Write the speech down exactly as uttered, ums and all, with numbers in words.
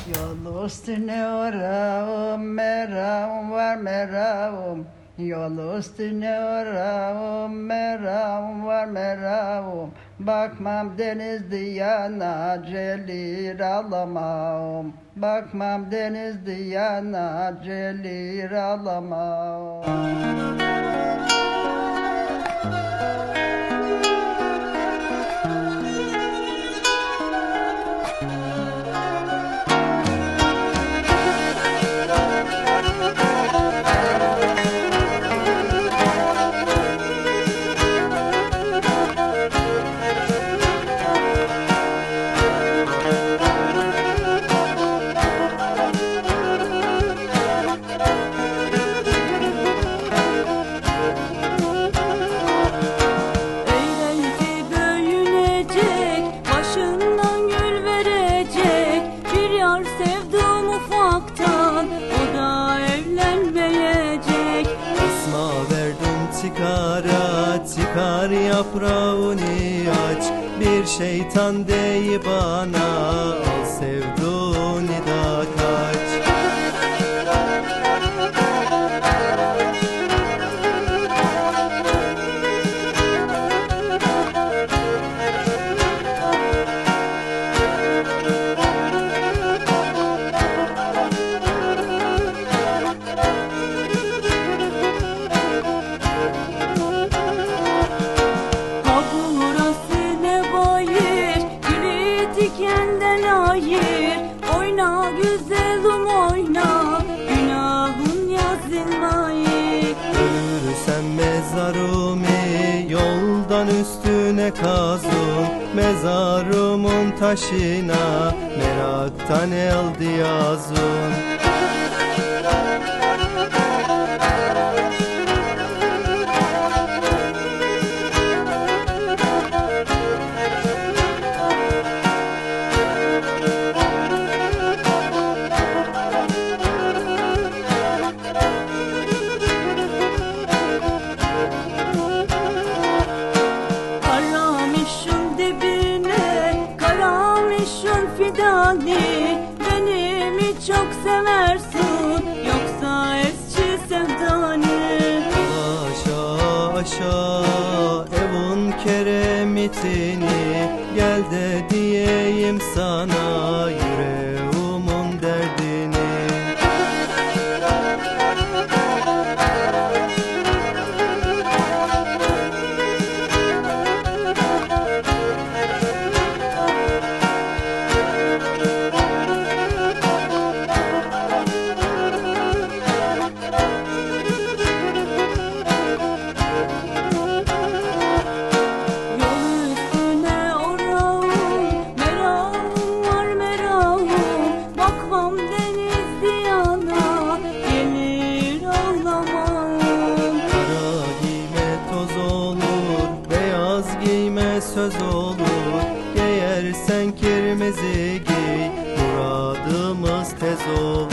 Yol üstüne orağım, meram var meram. Yol üstüne orağım, meram var meram. Bakmam deniz diyana, celir alamam. Bakmam deniz diyana, celir alamam. Sevdim ufaktan, o da evlenmeyecek. Esma verdim çıkara, çıkar yaprağını aç. Bir şeytan dey bana, al sevduğunu da kaç. Dikenden ayır, oyna güzelim oyna, günahın yazılmayı. Ölürsem mezarımı yoldan üstüne kazın. Mezarımın taşına meraktan elde yazın. Beni çok seversin, yoksa eski sevdanı. Aşağı aşağı evin keremetini, gel de diyeyim sana yüreğimin derdini. Söz olur, giyersen kirmizi giy, muradımız tez olur.